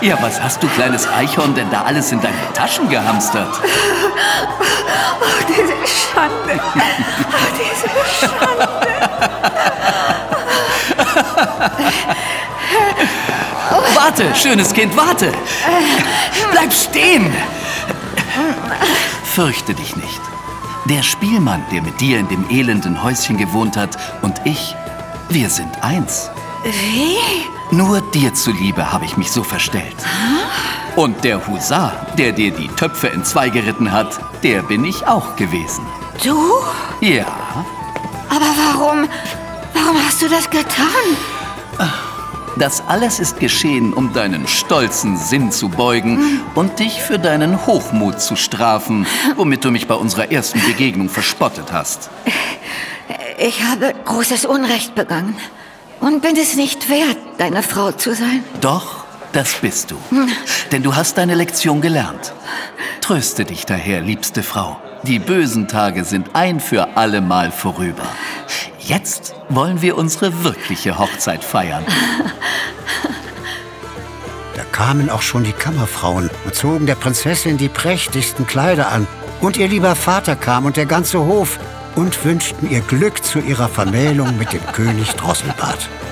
Ja, was hast du, kleines Eichhorn, denn da alles in deine Taschen gehamstert? Oh, diese Schande. Oh, diese Schande. Warte, schönes Kind, warte! Bleib stehen! Fürchte dich nicht. Der Spielmann, der mit dir in dem elenden Häuschen gewohnt hat, und ich, wir sind eins. Wie? Nur dir zuliebe habe ich mich so verstellt. Und der Husar, der dir die Töpfe entzwei geritten hat, der bin ich auch gewesen. Du? Ja, Aber warum hast du das getan? das alles ist geschehen, um deinen stolzen Sinn zu beugen und dich für deinen Hochmut zu strafen, womit du mich bei unserer ersten Begegnung verspottet hast. Ich habe großes Unrecht begangen und bin es nicht wert, deine Frau zu sein. Doch, das bist du. Denn du hast deine Lektion gelernt. Tröste dich daher, liebste Frau. Die bösen Tage sind ein für allemal vorüber. Jetzt wollen wir unsere wirkliche Hochzeit feiern. Da kamen auch schon die Kammerfrauen und zogen der Prinzessin die prächtigsten Kleider an. Und ihr lieber Vater kam und der ganze Hof und wünschten ihr Glück zu ihrer Vermählung mit dem König Drosselbart.